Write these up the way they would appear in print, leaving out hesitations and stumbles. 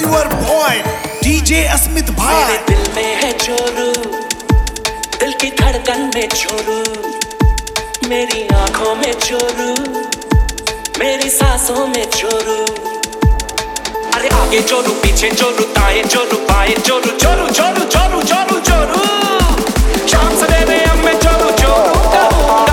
your boy DJ Asmit भाई। मेरे दिल में है चोरू, दिल की धड़कन में चोरू, मेरी आंखों में चोरू, मेरी सांसों में चोरू। अरे आगे चोरू, पीछे चोरू, दाएं चोरू, बाएं चोरू, चोरू चोरू चोरू चोरू चोरू। शाम सवेरे अब मैं चोरू चोरू कहूँगा।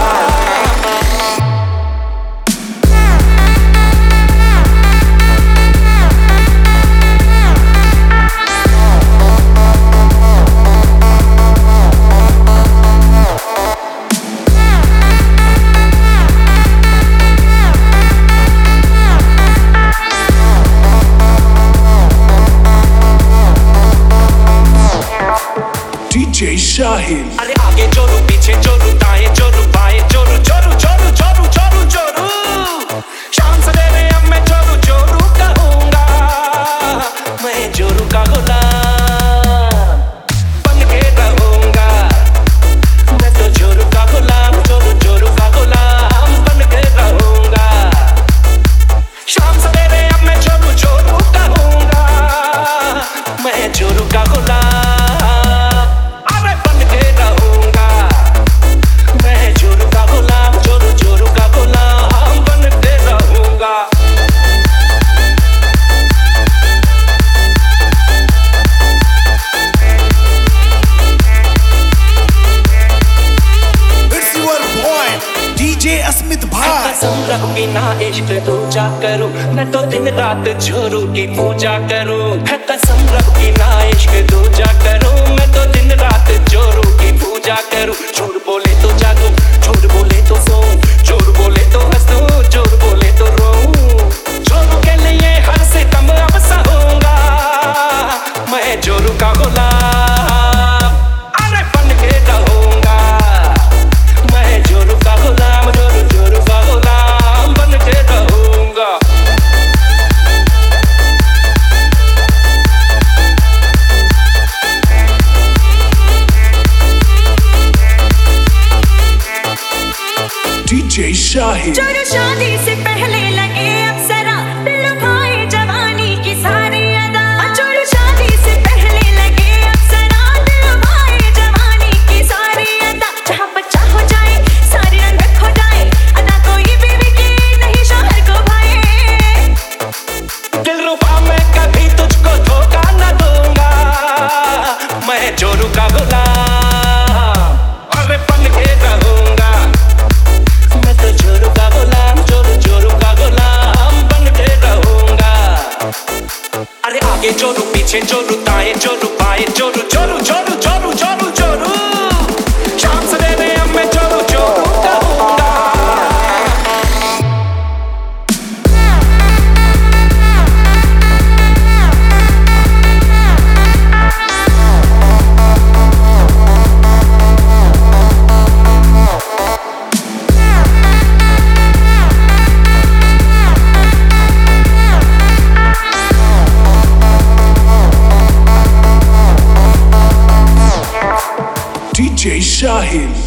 DJ शाहिल। अरे आगे चोरू, पीछे चोरू, दाएं चोरू, बाएं चोरू, चोरू चोरू चोरू चोरू चोरू। शाम सवेरे अब मैं चोरू चोरू कहूँगा। मैं चोरू का गुलाम बन के रहूँगा। मैं तो चोरू का गुलाम, चोरू चोरू का गुलाम बन के रहूँगा। शाम सवेरे अब मैं चोरू चोरू कहूँगा। मैं चोरू का गुलाम अस्मित भाई। कसम रखूंगी ना इश्क दूजा करूं, मैं तो दिन रात चोरू की पूजा करूं। है कसम रखूंगी ना इश्क दूजा करूं, मैं तो दिन रात चोरू की पूजा करूं। झूठ बोले तो जागूं, झूठ बोले तो सोऊं, झूठ बोले तो हंसूं, झूठ बोले तो रोऊं। चोरू के लिए हर सितम अब सहूंगा। मैं चोरू का गुलाम, अरे बन के रहूंगा। मैं चोरू का गुलाम, चोरू का गुलाम बन के रहूंगा। DJ शाहिल। चोरू शादी से पहले लगे अप्सरा, दिल लुभाए जवानी की सारी अदा। चोरू शादी से पहले लगे अप्सरा, दिल लुभाए जवानी की सारी अदा। जहाँ बच्चा हो जाए सारी रंगत खो जाए, अदा कोई बीवी की नहीं शौहर को भाए। दिलरुबा मैं कभी तुझको धोखा न दूंगा। मैं चोरू का गुलाम, अरे बन के रहूंगा। मैं तो चोरू का गुलाम, चोरू चोरू का गुलाम बन के रहूंगा। अरे आगे चोरू, पीछे चोरू, दाएं चोरू, बाएं चोरू, चोरू चोरू चोरू चोरू चोरू। शाम सवेरे अब मैं चोरू चोरू कहूँगा। DJ शाहिल।